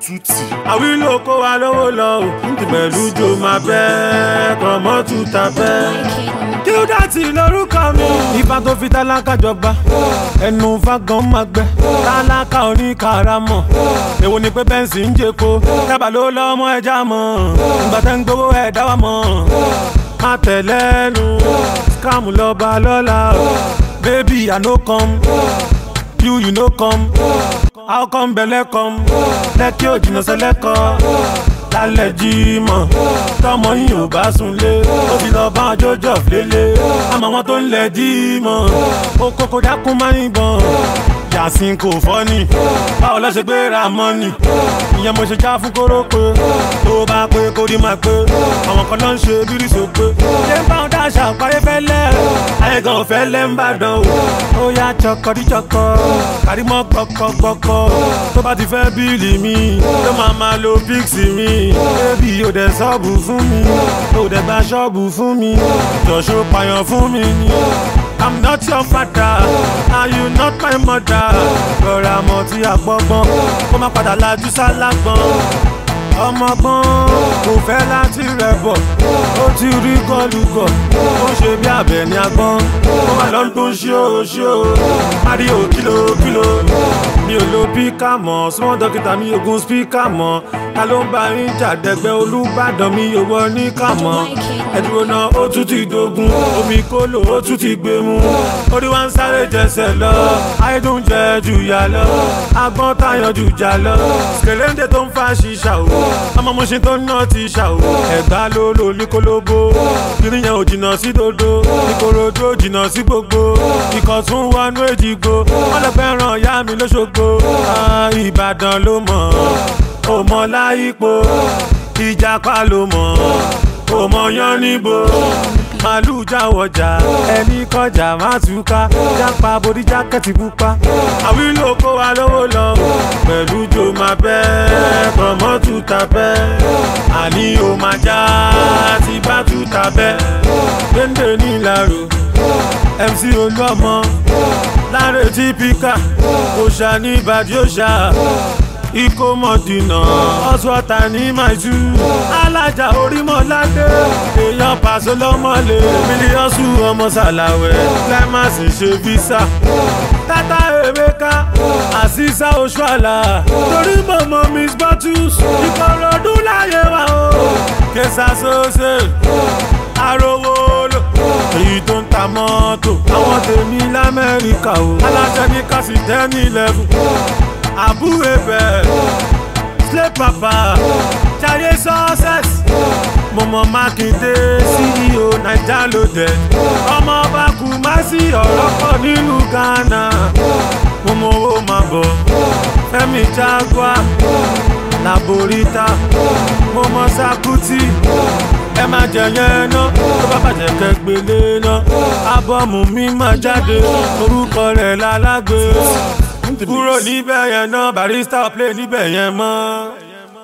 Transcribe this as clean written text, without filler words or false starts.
tútì. àwílò kó wa lówó lọ o pẹ̀lú jo máa bẹ́ kọ̀mọ́ tuta bẹ́. Qdotty lórúkọ mi. Ifá tó fi tálákà jọba ẹnu fagan máa gbẹ tálákà oníkàràmọ̀. èwo ni pé bẹ́ǹsì ń jẹ́ko dábà ló lọ́mọ ẹja mọ̀ ìgbà tẹ́ ń gbowó ẹ̀ dá wa mọ̀. má tẹ̀lẹ́nu scam lọ́ba lọ́la baby I no come you no come how come belle come lẹ́kí òjìnà sẹ́lẹ̀kọ́ lálẹ́ jímọ̀ tọmọ yìí ò bá sunlé ó fi lọ bá jọjọ lélẹ̀ àmọ́ wọn tó ń lẹ̀ jímọ̀ ó kókó dákún máa ń gbọ̀n yàsín kò fọ́ni báwo lọ ṣe gbéra mọ́ni ìyẹn mo ṣe já fún kórópè tó bá pé kó rí máa pé àwọn kan náà ń ṣe bírí sópé ṣé ń bá wọn dáṣà parí fẹ́lẹ́ ayé gan ò fẹ́lẹ́ ń bàdàn o ó yá chọkọdíchọkọ kàrímọ́ gbọkọgbọkọ tó bá ti fẹ́ bíìlì mi ló máa lo píksì mi bébì ò dẹ̀ ṣọ́ọ̀bù fún mi ò dẹ̀ gba ṣọ́ọ̀bù fún mi jọ̀ṣọ́ pààyàn fún mi ni. I'm not your father, and you not my mother. Rọra mọ̀ tí a gbọ́gbọ́n, kó má padà lajú sálágbọ́n. Ọmọgbọ́n kò fẹ́ láti rẹ̀ bọ̀, ó ti rí gọ́lùgọ̀, ó ń ṣe bí abẹ ní agbọ́n. Ó wà lọ́n tó ń ṣó, Mario kìlò. Mi ò lo píkà mọ́, small dókítà mi ogun spíkà mọ́. Ta ló ń bá yín jà dẹ̀gbẹ́ Olúbàdàn mi ò wọ ní kàmọ́. Ẹ̀dúró náà ó tún ti dogun, omi kólò ó tún ti gbé mu. Orí wa ń sáré jẹsẹ̀ lọ, ayédùn jẹ jù yà lọ. Agbọ́n táyàn jù jà lọ, kèléńdé tó ń fa ṣìṣà o. Ọmọ mo ṣe tó ń ná ti ṣà o. Ẹ̀gbá ló lò ní kólóbó, kìnìún yẹn ò jìnnà sí dodo. Ìkòròdú ò jìnnà sí gbogbo, Ìkọ̀tún wọnú Èjìgbò. Wọ́n lọ fẹ́ràn ìyá mi lóṣogbo, Ìbàdàn ló mọ̀. Ọmọ láyípo ìjàpá ló mọ̀ ọmọ yan níbo màálù jáwọjà ẹni kọjá má túká jápa borí jákẹ́tì pupa àwílò kó wa lówó lọ pẹ̀lú jo máa bẹ́ kọ̀mọ́ tuta bẹ́ àní o máa já ti bá tuta bẹ́ déndé nílàró MC Olúọmọ Láre típíkà òṣà ní ìbàdí òṣà ikó mọ̀dínà ọ̀ṣọ́ta ní màjú alájà orímọ̀ládé èèyàn pàṣẹ lọ́mọlẹ̀ mílíọ̀sù ọmọ sàlàwẹ̀ climax ṣe visa tata emeka àṣìṣà oṣuàlà torí mọ̀mọ́ miss bottles Ìkòròdú láyé wa o kẹsà sọ́sẹ̀ arówó lò èyí tó ń ta mọ́tò àwọn tèmi l'Amẹ́ríkà o aláṣẹ ní kásì 10-11 àbúrò bẹ̀ slay papa Jaiye success Mọ̀mọ́ Mákindé CEO Naija loaded ọmọ ọba Kumasi ọ̀rọ̀ pọ̀ nínú Ghana mọ̀mọ́ owó máa bọ̀ Fẹ́mi Jaguar Laborita mọ̀mọ́ Sakuti ẹ má jẹ yẹn ná tó bá bàjẹ́ kẹgbélé ná ábọ́ọ̀mù mi máa jáde orúkọ rẹ̀ lálágbé kúrò níbẹ̀ yẹn náà Barrister play níbẹ̀ yẹn mọ́.